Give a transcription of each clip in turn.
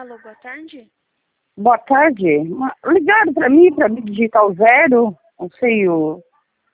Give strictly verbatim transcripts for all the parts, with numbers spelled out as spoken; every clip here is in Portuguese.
Alô, boa tarde. Boa tarde. Uma- Ligaram para mim, para me digitar o zero, não sei o...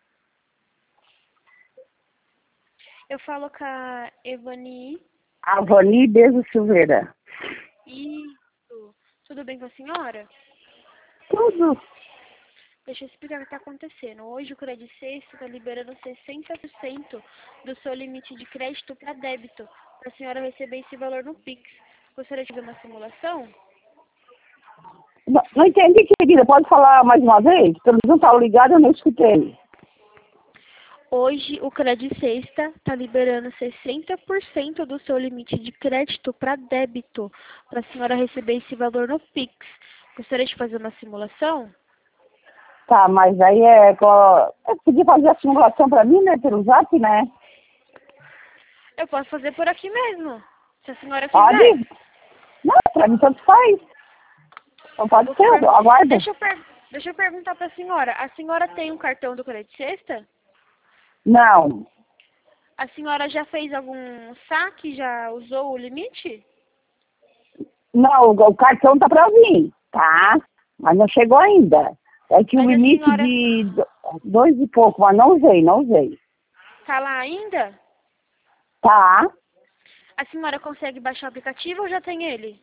Eu falo com a Evani. Avani Bezo Silveira. Isso. Tudo bem com a senhora? Tudo. Deixa eu explicar o que está acontecendo. Hoje o Credit Sexta está liberando sessenta por cento do seu limite de crédito para débito, para a senhora receber esse valor no Pix. Gostaria de ver uma simulação? Não, não entendi, querida. Pode falar mais uma vez? Pelo não estava ligado, eu não escutei. Hoje o Credit Sexta está liberando sessenta por cento do seu limite de crédito para débito, para a senhora receber esse valor no Pix. Gostaria de fazer uma simulação? Tá, mas aí é... co- Eu podia fazer a simulação para mim, né? Pelo zap, né? Eu posso fazer por aqui mesmo, se a senhora Pode? quiser. Não, para mim tanto faz. Então pode Vou ser, per- eu aguardo. Deixa eu, per- Deixa eu perguntar para a senhora. A senhora tem um cartão do Credit Sexta? Não. A senhora já fez algum saque? Já usou o limite? Não, o, o cartão tá para vir, tá? Mas não chegou ainda. É que o Mas a limite senhora de do- dois e pouco, mas não usei, não usei. tá lá ainda? Tá? A senhora consegue baixar o aplicativo ou já tem ele?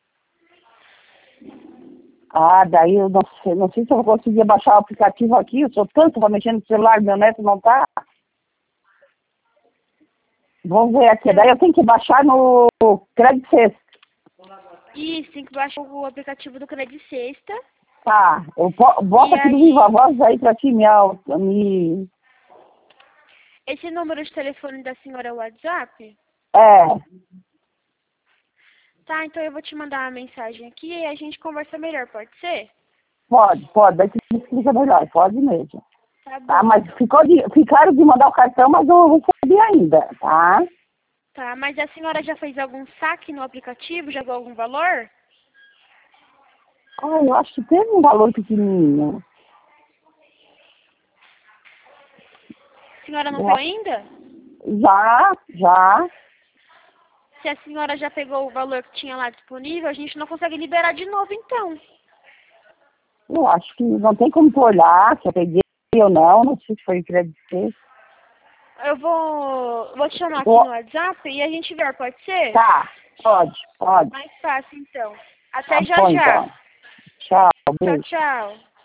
Ah, daí eu não sei, não sei se eu vou conseguir baixar o aplicativo aqui, eu sou tanto pra mexer no celular, meu neto não tá. Vamos ver aqui, daí eu tenho que baixar no Credit Sexta. Isso, tem que baixar o aplicativo do Credit Sexta. Tá, eu po- bota E aqui no aí, Viva Voz aí pra ti, me, au- me... esse número de telefone da senhora é o WhatsApp? É, Tá, então eu vou te mandar uma mensagem aqui e a gente conversa melhor, pode ser? pode, pode, daí tu me explica melhor, pode mesmo. Tá Tá, bom, mas então. ficou de, ficaram de mandar o cartão, mas eu não recebi ainda, tá? Tá, mas a senhora já fez algum saque no aplicativo? Já deu algum valor? Ah, eu acho que teve um valor pequenininho. A senhora não Eu pegou acho- ainda? Já, já. Se a senhora já pegou o valor que tinha lá disponível, a gente não consegue liberar de novo, então. Eu acho que não tem como tu olhar se eu peguei ou não, não sei se foi Credit Sexta. Eu vou, vou te chamar aqui Ó, no WhatsApp e a gente vê, pode ser? tá, pode, pode. Mais fácil, então. Tá Até já bom, já. então. Tchau, Tchau, beijo. tchau.